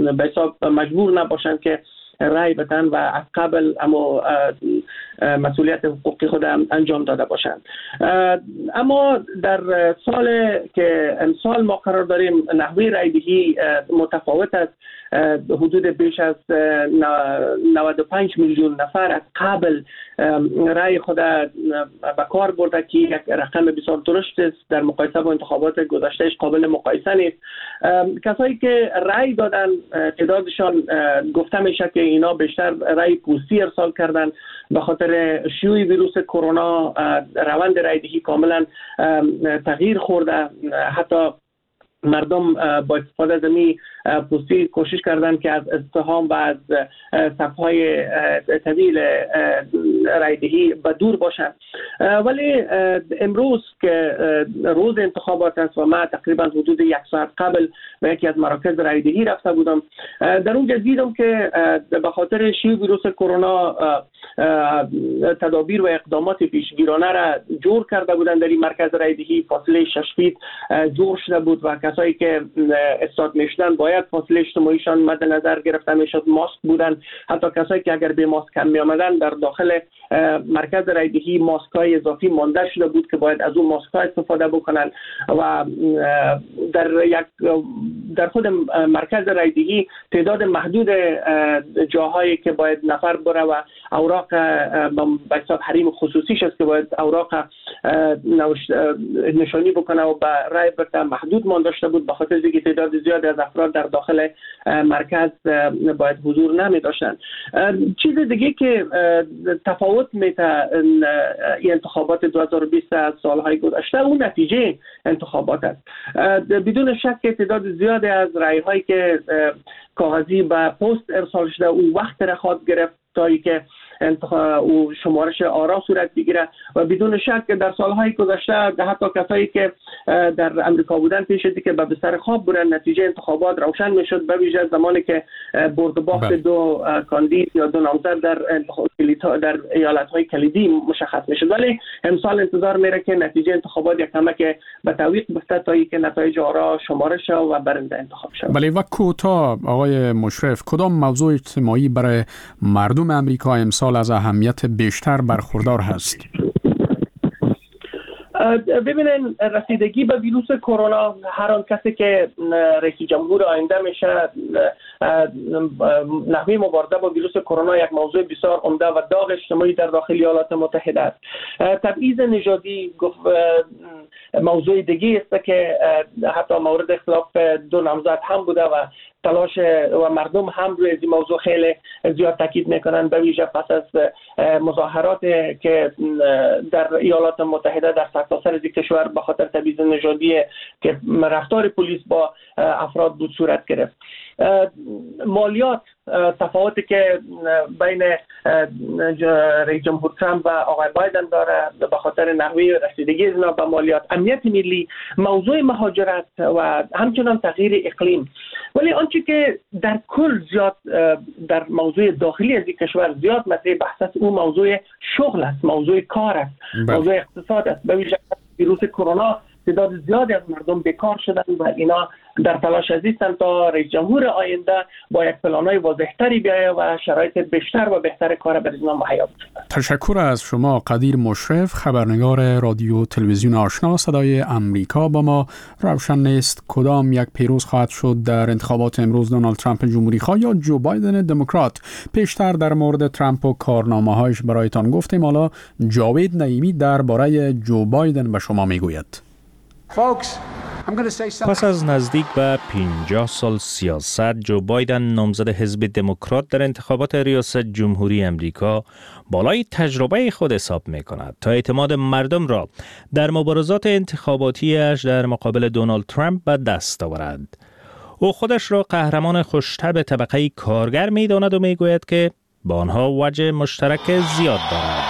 به حساب مجبور نباشند که رای بدن و از قبل اما مسئولیت حقوقی خود انجام داده باشند. اما در سال که امسال ما قرار داریم نحوه رای دهی متفاوت است. حدود بیش از 95 میلیون نفر از قبل رای خود به کار برده که یک رقم بسیار درشت است، در مقایسه با انتخابات گذشتهش قابل مقایسه نیست. کسایی که رای دادن تعدادشان گفته میشه که اینا بیشتر رای پوستی ارسال کردن. به خاطر شیوع ویروس کرونا روند رای دهی کاملا تغییر خورده. حتی مردم با استفاده از می پوستی کوشش کردن که از ازدحام و از صفهای طویل رایدهی به دور باشند. ولی امروز که روز انتخابات است و من تقریبا حدود یک ساعت قبل به یکی از مراکز رایدهی رفته بودم، در اونجا دیدم که به خاطر شیوع ویروس کرونا تدابیر و اقدامات پیشگیرانه را جور کرده بودند. در این مرکز رایدهی فاصله 6 فیت جور شده بود و کسایی که استاد میشدن باید فاصله اجتماعیشان مد نظر گرفته میشد، ماسک بودن. حتی کسایی که اگر به ماسک هم می آمدن در داخل مرکز رایدهی ماسک های اضافی مانده شده بود که باید از اون ماسک ها استفاده بکنن. و در خود مرکز رایدهی تعداد محدود جاهایی که باید نفر بره و اوراق به حساب حریم خصوصیش است که باید اوراق نشانی بکنه و به رای برده محدود مانده شده بود، به خاطر اینکه تعداد زیادی از افراد در داخل مرکز باید حضور نمی داشتن. چیز دیگه که تفاوت میته این انتخابات 2020 از سالهای گذشته اون نتیجه انتخابات است. بدون شک تعداد زیادی از رای هایی که کاغذی به پست ارسال شده اون وقت را خواهد گرفت تا اینکه او شمارش آرا صورت بگیره و بدون شک در سالهای گذشته حتی کسایی که در امریکا بودن پیش از که به بستر خواب بودن نتیجه انتخابات روشن میشد، به ویژه زمانی که برد و باخت دو کاندید یا دو نامزد در ایالت‌های کلیدی مشخص میشد. ولی امسال انتظار میره که نتیجه انتخابات یک کمک به تعویق بیفته تا اینکه نتایج آرا شمارش شود و برنده انتخاب شود. بله و کوتاه آقای مشرف، کدام موضوع اجتماعی برای مردم امریکا امسال از اهمیت بیشتر برخوردار هست؟ ببینین، رسیدگی به ویروس کرونا هر آن کسی که رئیس جمهور آینده میشه، نحوه مبارزه با ویروس کرونا یک موضوع بسیار عمده و داغ اجتماعی در داخل ایالات متحده است. تبعیض نژادی موضوع دیگه است که حتی مورد اختلاف دو نامزد هم بوده و تلاش و مردم هم روی این موضوع خیلی زیاد تاکید میکنن، به ویژه پس از مظاهرات که در ایالات متحده در سرتاسر کشور به خاطر تبعیض نژادی که رفتار پلیس با افراد بود صورت گرفت. مالیات، تفاوتی که بین رئیس جمهور ترامپ و آقای بایدن داره به خاطر نحوه رسیدگی اونا به مالیات، امنیت ملی، موضوع مهاجرت و همچنان تغییر اقلیم. ولی آنچه که در کل زیاد در موضوع داخلی از این کشور زیاد مطرح بحث است، اون موضوع شغل است، موضوع کار است، موضوع اقتصاد است. به ویژه ویروس کرونا تعداد زیادی از مردم بیکار شدن و اینا در تلاش هستند تا رئیس جمهور آینده با یک پلان‌های واضح‌تری بیاید و شرایط بیشتر و بهتر کار برای اینا مهیا باشد. تشکر از شما قدیر مشرف، خبرنگار رادیو تلویزیون آشنا صدای امریکا. با ما روشن نیست کدام یک پیروز خواهد شد در انتخابات امروز، دونالد ترامپ جمهوری‌خواه یا جو بایدن دموکرات. پیشتر در مورد ترامپ و کارنامه‌هایش برایتان گفتیم، حالا جاوید نعیمی درباره جو بایدن به شما میگوید. پس از نزدیک به 50 سال سیاست، جو بایدن نامزد حزب دموکرات در انتخابات ریاست جمهوری امریکا بالای تجربه خود حساب می کند تا اعتماد مردم را در مبارزات انتخاباتیش در مقابل دونالد ترامپ به دست آورد. او خودش را قهرمان خوش‌طبع طبقه کارگر می داند و می گوید که با آنها وجه مشترک زیاد دارد.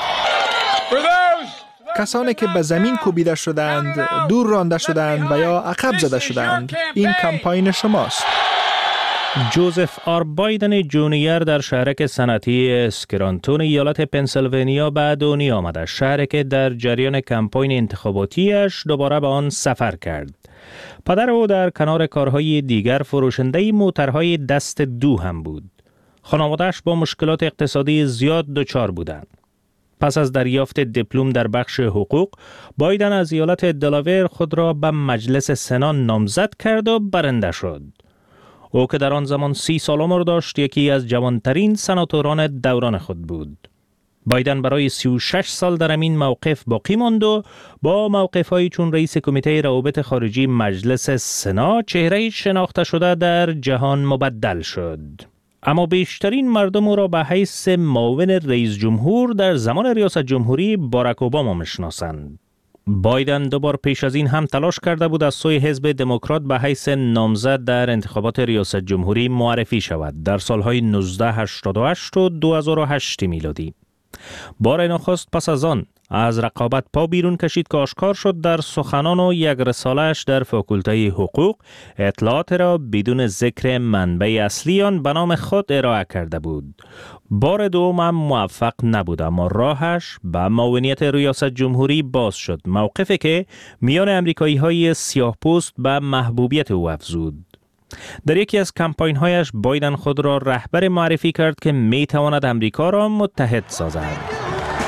کسانی که به زمین کوبیده شدند، دور رانده شدند و یا عقب زده شدند، این کمپاین شماست. جوزف آر بایدن جونیور در شهرک صنعتی اسکرانتون ایالت پنسیلوانیا به دنیا آمد. شهری که در جریان کمپاین انتخاباتیش دوباره به آن سفر کرد. پدر او در کنار کارهای دیگر فروشنده موترهای دست دو هم بود. خانواده‌اش با مشکلات اقتصادی زیاد دچار بودند. پس از دریافت دیپلم در بخش حقوق، بایدن از ایالت دلاویر خود را به مجلس سنا نامزد کرد و برنده شد. او که در آن زمان 30 سال عمر داشت، یکی از جوانترین سناتوران دوران خود بود. بایدن برای 36 سال در این موقف باقی ماند و با موقف‌هایی چون رئیس کمیته روابط خارجی مجلس سنا چهره‌ای شناخته شده در جهان مبدل شد. اما بیشترین مردم او را به حیث معاون رئیس جمهور در زمان ریاست جمهوری باراک اوباما میشناسند. بایدن دوبار پیش از این هم تلاش کرده بود از سوی حزب دموکرات به حیث نامزد در انتخابات ریاست جمهوری معرفی شود در سالهای 1988 و 2008 میلادی. بار نخست پس از آن از رقابت پا بیرون کشید که آشکار شد در سخنان و یک رساله‌اش در فاکولته حقوق اطلاعات را بدون ذکر منبع اصلی آن به نام خود ارائه کرده بود. بار دوم هم موفق نبود، اما راهش به معاونیت ریاست جمهوری باز شد، موقفی که میان امریکایی‌های سیاه‌پوست به محبوبیت او افزود. در یکی از کمپاین‌هایش بایدن خود را رهبر معرفی کرد که می‌تواند امریکا را متحد سازد.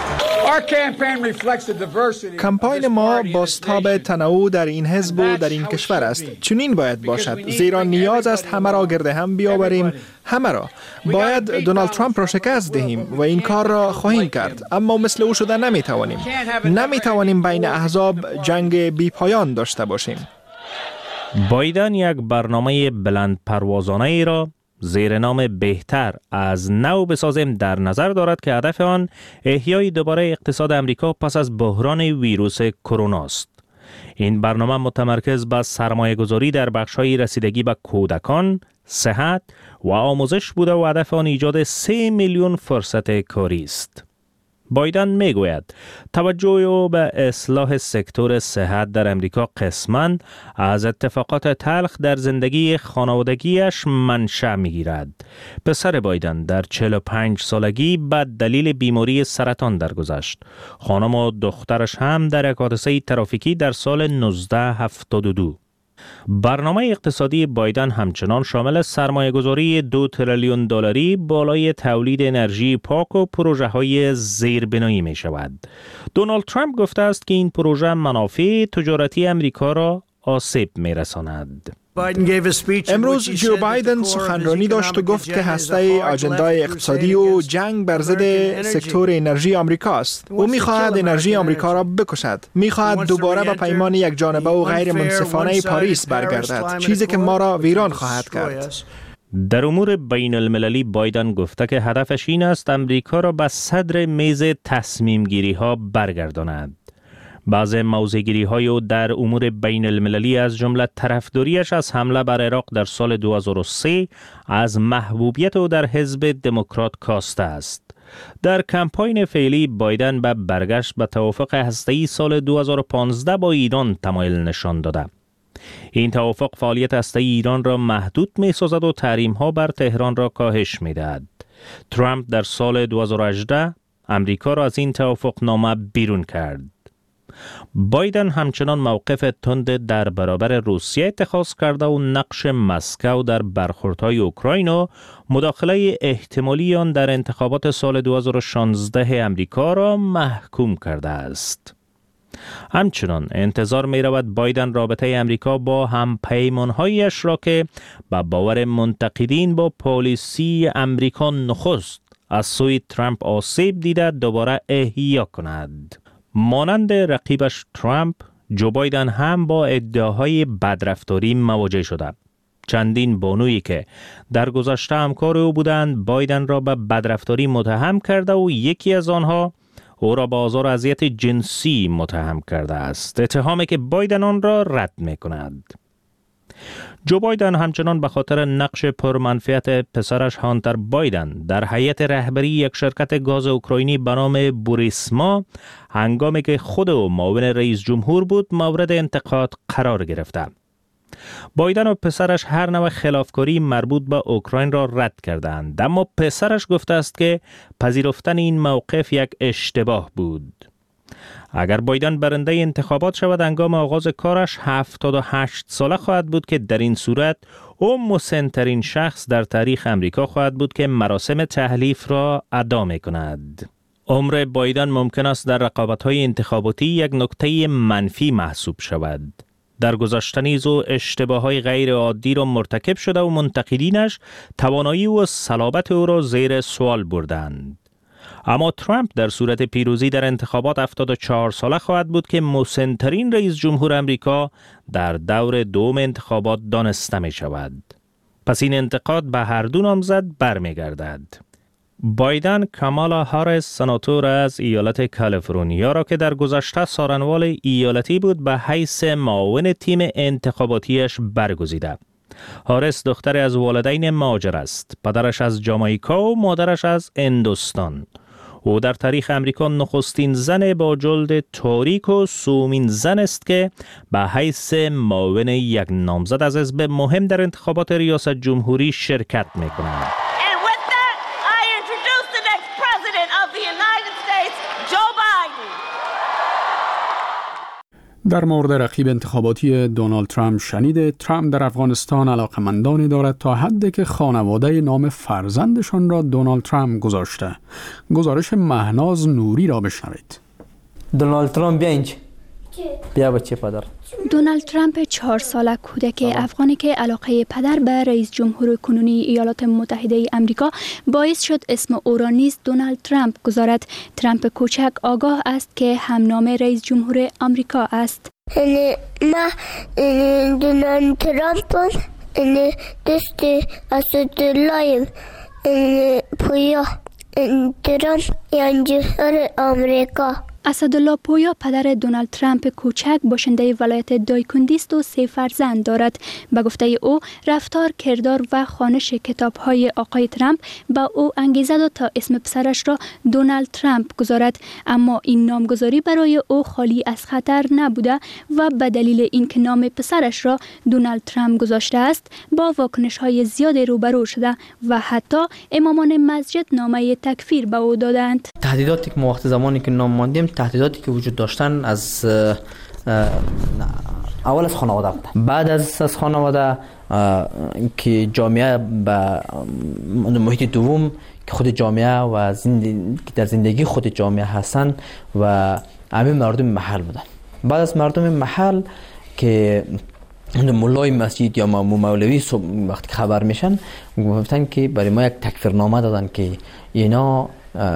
کمپاین ما بازتاب تنوع در این حزب و در این کشور است. چنین باید باشد، زیرا نیاز است همه را گرد هم بیاوریم. همه را باید دونالد ترامپ را شکست دهیم و این کار را خواهیم کرد، اما مثل او شده نمیتوانیم بین احزاب جنگ بی پایان داشته باشیم. بایدن یک برنامه بلند پروازانه ای را زیر نام بهتر از نو بسازیم در نظر دارد که هدف آن احیای دوباره اقتصاد امریکا پس از بحران ویروس کرونا است. این برنامه متمرکز بر سرمایه‌گذاری در بخش‌های رسیدگی به کودکان، صحت و آموزش بوده و هدف آن ایجاد 3 میلیون فرصت کاری است. بایدن میگوید توجه او به اصلاح سکتور صحت در امریکا قسماً از اتفاقات تلخ در زندگی خانوادگیش منشأ میگیرد. پسر بایدن در 45 سالگی به دلیل بیماری سرطان درگذشت. خانم و دخترش هم در یک حادثه ترافیکی در سال 1972. برنامه اقتصادی بایدن همچنان شامل سرمایه‌گذاری 2 تریلیون دلاری بالای تولید انرژی پاک و پروژه‌های زیربنایی می شود. دونالد ترامپ گفته است که این پروژه منافع تجارتی امریکا را آسیب می رساند. امروز جو بایدن سخنرانی داشت و گفت که هسته آجندای اقتصادی و جنگ بر ضد سکتور انرژی آمریکا است. او می‌خواهد انرژی آمریکا را بکشد. می‌خواهد دوباره به پیمان یک جانبه و غیر منصفانه پاریس برگردد، چیزی که ما را ویران خواهد کرد. در امور بین المللی بایدن گفته که هدفش این است امریکا را به صدر میز تصمیم گیری ها برگرداند. بعض موضع‌گیری های او در امور بین المللی از جمله طرفداریش از حمله بر عراق در سال 2003 از محبوبیت او در حزب دموکرات کاسته است. در کمپاین فعلی بایدن به برگشت به توافق هسته‌ای سال 2015 با ایران تمایل نشان داده. این توافق فعالیت هسته‌ای ایران را محدود می‌سازد و تحریم‌ها بر تهران را کاهش می‌دهد. ترامپ در سال 2018 امریکا را از این توافق نامه بیرون کرد. بایدن همچنان موقف تند در برابر روسیه اتخاذ کرده و نقش مسکو در برخوردهای اوکراین و مداخله احتمالی آن در انتخابات سال 2016 امریکا را محکوم کرده است. همچنان انتظار می رود بایدن رابطه امریکا با هم پیمانهایش را که به باور منتقدین با پالیسی امریکا نخست از سوی ترامپ آسیب دیده دوباره احیا کند. مانند رقیبش ترامپ، جو بایدن هم با ادعاهای بدرفتاری مواجه شده. چندین بانویی که در گذشته همکار او بودند بایدن را به بدرفتاری متهم کرده و یکی از آنها او را به آزار و اذیت جنسی متهم کرده است، اتهامی که بایدن آن را رد می‌کند. جو بایدن همچنان به خاطر نقش پرمنفعت پسرش هانتر بایدن در هیئت رهبری یک شرکت گاز اوکراینی به نام بوریسما هنگامی که خود او معاون رئیس جمهور بود مورد انتقاد قرار گرفته. بایدن و پسرش هر نوع خلافکاری مربوط به اوکراین را رد کردند، اما پسرش گفته است که پذیرفتن این موقف یک اشتباه بود. اگر بایدن برنده انتخابات شود، هنگام آغاز کارش 78 ساله خواهد بود که در این صورت او مسن‌ترین شخص در تاریخ امریکا خواهد بود که مراسم تحلیف را ادا می‌کند. عمر بایدن ممکن است در رقابت‌های انتخاباتی یک نکته منفی محسوب شود. در گذشته نیز او اشتباه‌های غیر عادی را مرتکب شده و منتقدینش توانایی و صلابت او را زیر سوال بردند. اما ترامپ در صورت پیروزی در انتخابات 74 ساله خواهد بود که مسن‌ترین رئیس جمهور امریکا در دور دوم انتخابات دانسته می شود. پس این انتقاد به هر دو نامزد برمیگردد. بایدن کامالا هاریس سناتور از ایالت کالیفرنیا را که در گذشته سارنوال ایالتی بود به حیث معاون تیم انتخاباتیش برگزیده. هاریس دختر از والدین مهاجر است. پدرش از جامائیکا و مادرش از هندوستان. او در تاریخ امریکا نخستین زن با جلد تاریک و سومین زن است که به حیث معاون یک نامزد از حزب مهم در انتخابات ریاست جمهوری شرکت می‌کند. در مورد رقیب انتخاباتی دونالد ترامپ شنیده، ترامپ در افغانستان علاقمندانی دارد تا حدی که خانواده نام فرزندشان را دونالد ترامپ گذاشته. گزارش مهناز نوری را بشنوید. دونالد ترامپ بیا اینجا. بیا بچه پدر. دونالد ترامپ 4 ساله کودک افغانی که علاقه پدر به رئیس جمهور کنونی ایالات متحده امریکا باعث شد اسم او را نیز دونالد ترامپ گذارد. ترامپ کوچک آگاه است که هم نام رئیس جمهور آمریکا است. ما دونالد ترامپ دوست اسدالله پویا ترامپ جمهور آمریکا. اسدالله پویا پدر دونالد ترامپ کوچک باشنده ولایت دایکندی است و 3 فرزند دارد. به گفته او رفتار، کردار و خوانش کتاب‌های آقای ترامپ به او انگیزه داد تا اسم پسرش را دونالد ترامپ گذارد، اما این نامگذاری برای او خالی از خطر نبوده و به دلیل اینکه نام پسرش را دونالد ترامپ گذاشته است با واکنش‌های زیاد روبرو شده و حتی امامان مسجد نامه تکفیر به او دادند. تهدیداتی که ما وقت زمانی که نام ماندیم، تهدیداتی که وجود داشتن از اول از خانواده بود. بعد از خانواده که جامعه به محیط دوم که خود جامعه و در زندگی خود جامعه هستن و همه مردم محل بودن. بعد از مردم محل که مولای مسجد یا مولوی وقتی خبر میشن گفتن که برای ما یک تکفیرنامه دادن که اینا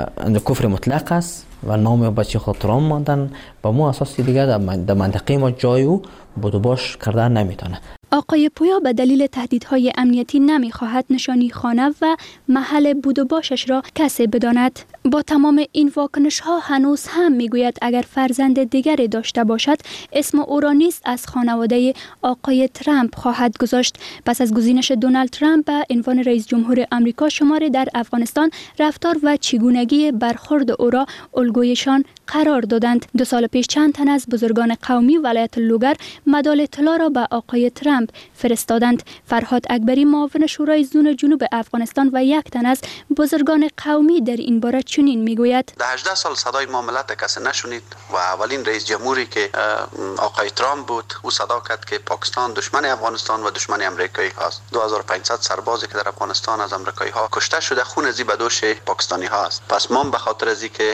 کفر مطلق است و نام بچه خود ترامپ ماندن. با ما اساسی دیگه در منطقه ما جای او بود و باش کردن نمیتونه. آقای پویا به دلیل تهدیدهای امنیتی نمیخواهد نشانی خانه و محل بود و باشش را کسی بداند. با تمام این واکنش ها هنوز هم میگوید اگر فرزند دیگری داشته باشد اسم او را نیز از خانواده آقای ترامپ خواهد گذاشت. پس از گزینش دونالد ترامپ به عنوان رئیس جمهور آمریکا شماری در افغانستان رفتار و چگونگی برخورد او را الگویشان قرار دادند. 2 سال پیش چند تن از بزرگان قومی ولایت لوگر مدال طلا را به آقای ترامپ فرستادند. فرهاد اکبری معاون شورای زون جنوب افغانستان و یک تن از بزرگان قومی در این باره چنین میگوید: در 18 سال صدای ما ملت کسی نشنید و اولین رئیس جمهوری که آقای ترامپ بود او صدا کرد که پاکستان دشمن افغانستان و دشمن امریکایی هست. 2500 سربازی که در افغانستان از امریکایی ها کشته شده خون ازی به دوش پاکستانی ها است. پس ما به خاطر ازی که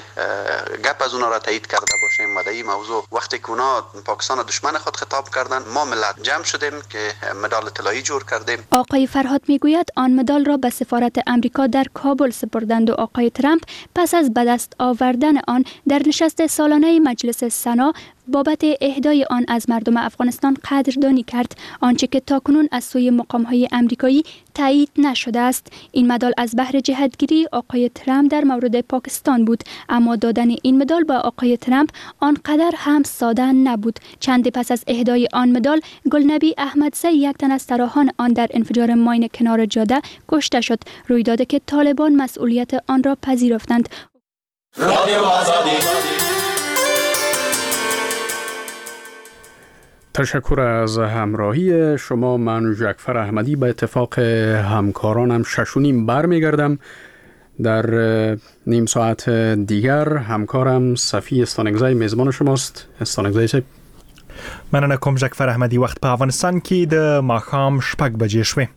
گپ از اونا را تایید کرده باشیم و در این موضوع وقتی که اونا پاکستان دشمن خود خطاب کردن ما ملت جمع شدیم که مدال طلایی جور کردیم. آقای فرهاد میگوید آن مدال را به سفارت امریکا در کابل سپردند و آقای ترامپ پس از به دست آوردن آن در نشست سالانه مجلس سنا بابت اهدای آن از مردم افغانستان قدردانی کرد، آنچه که تاکنون از سوی مقام‌های آمریکایی تایید نشده است. این مدال از بهر جهتگیری آقای ترامپ در مورد پاکستان بود، اما دادن این مدال به آقای ترامپ آنقدر هم ساده نبود. چند پس از اهدای آن مدال گلنبی احمدزی یک تن از طراحان آن در انفجار ماین کنار جاده کشته شد، رویدادی که طالبان مسئولیت آن را پذیرفتند. تشکر از همراهی شما. من جعفر احمدی به اتفاق همکارانم 6:30 برمیگردم. در نیم ساعت دیگر همکارم صفی استانگزی میزبان شماست. استانگزی صاحب. مننه کوم جعفر احمدی. وخت په افغانستان کې د ماښام 6 بجې شوې.